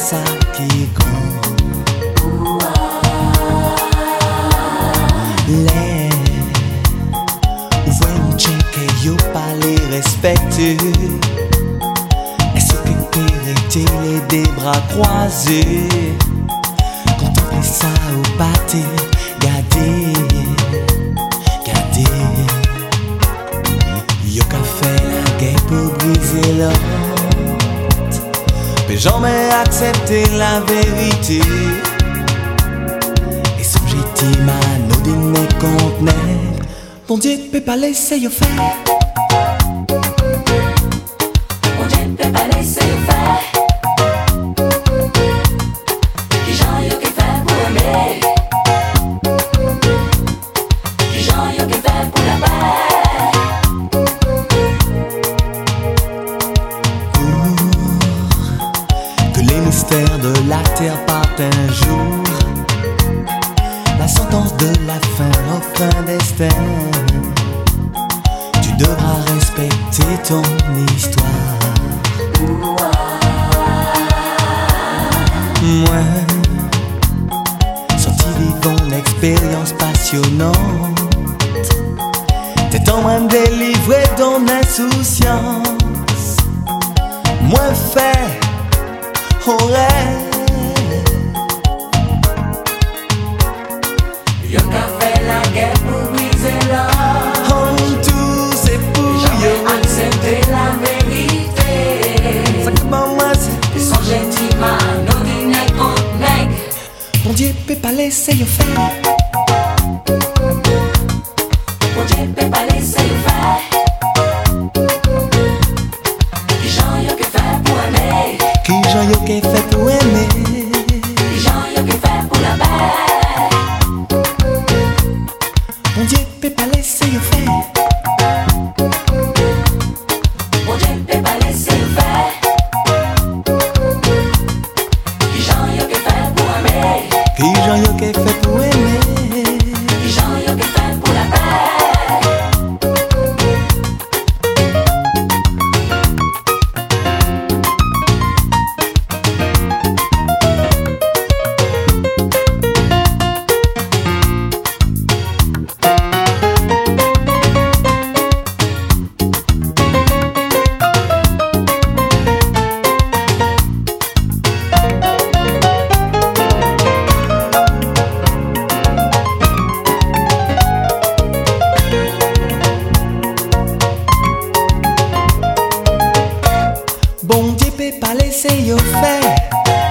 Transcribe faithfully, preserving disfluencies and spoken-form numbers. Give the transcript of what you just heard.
ça qui est grand. Les ouvrez check et yo pas les respecter. Est-ce que t'es les des bras croisés? Contempler ça au pâté, garder, garder. Yo qu'a fait la guerre pour briser l'autre, mais jamais accepter la vérité. Et subjectif à nos dîners contenait, bon Dieu peut pas laisser yo faire. Bon Dieu peut pas laisser yo faire. Qui j'en yo qui fait pour aimer, qui j'en yo qui fait pour la paix. Pour que les mystères de la terre partent un jour, la sentence de la fin offre un destin. Tu devras respecter ton histoire. Moi, sorti vivant l'expérience passionnante, t'es en train de délivrer ton insouciance. Moi fait au rêve. Yo qu'a fait la guerre pour briser l'or. En tout c'est pour Jamais yo. accepter la vérité. Ça comment moi c'est Ils sont gentils, man, nos dîners contre nègres. bon Dieu peut pas laisser yo faire. Bon Dieu peut pas laisser yo faire. Qui j'en yo qui fait pour aimer, Qui j'en yo qui fait pour aimer. qui j'en yo qui fait pour la paix. Bon Dieu peut pas laisser yo faire. Bon Dieu peut pas laisser yo faire. Qui j'en yo qui fait pour aimer, Qui j'en yo qui fait pour aimer. qui j'en yo qui fait pour la paix. Bon Dieu peut pas laisser yo faire.